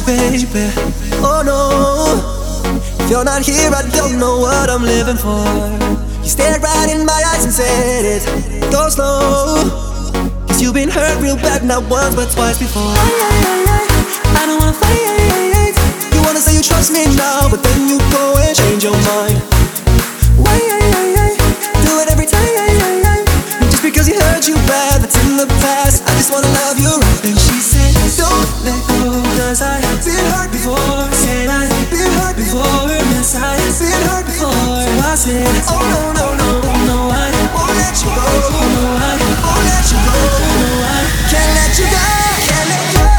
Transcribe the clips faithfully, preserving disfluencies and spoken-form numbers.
baby. Oh no, if you're not here, I don't know what I'm living for. You stared right in my eyes and said it, go slow, cause you've been hurt real bad, not once but twice before. I, I, I, I don't wanna fight. You wanna say you trust me now, but then you go and change your mind. Why, I, I, I, do it every time. Just because he hurt you bad, that's in the past. I just wanna love you right. Then she said, don't let go, cause I have been hurt before. Said I have been hurt before. Yes, I have been hurt before. So I said, oh no, no, no, no, I won't let you go. No, I won't let you go. No, I can't let you go. Can't let go.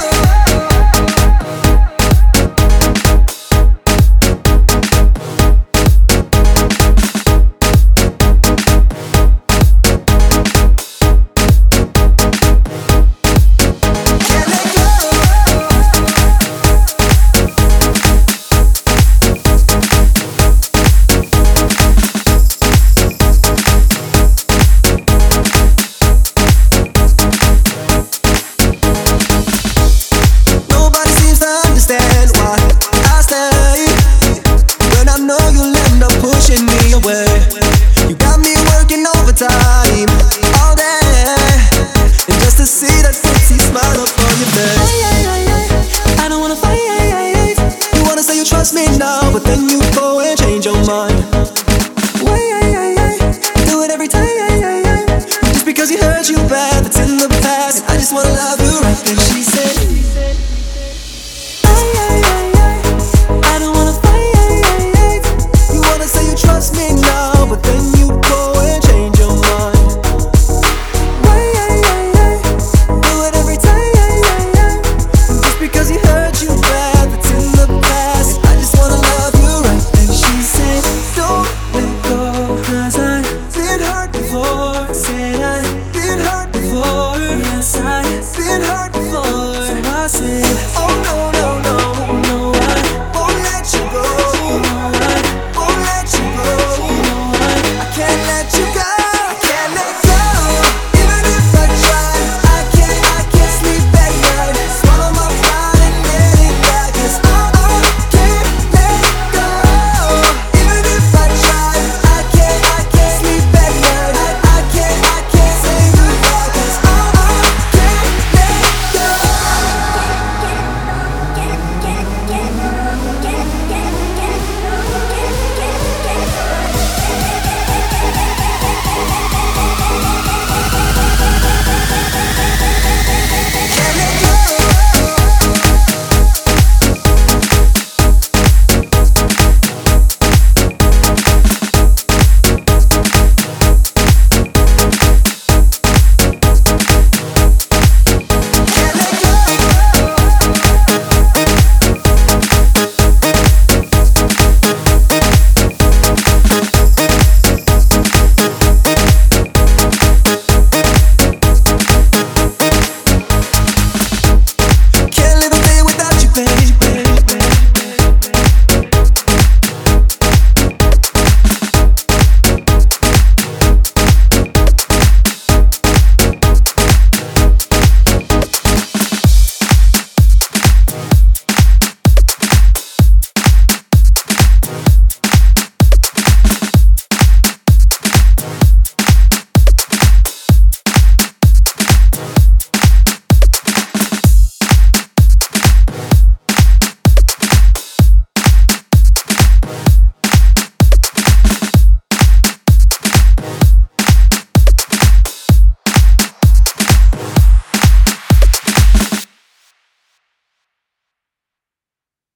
You got me working overtime all day, and just to see that sexy smile up on your face. I, I, I, I don't wanna fight. You wanna say you trust me now, but then you go and change your mind. Why, I, I, I, do it every time. Just because he hurt you bad, that's in the past. I just wanna love you right. Then she said,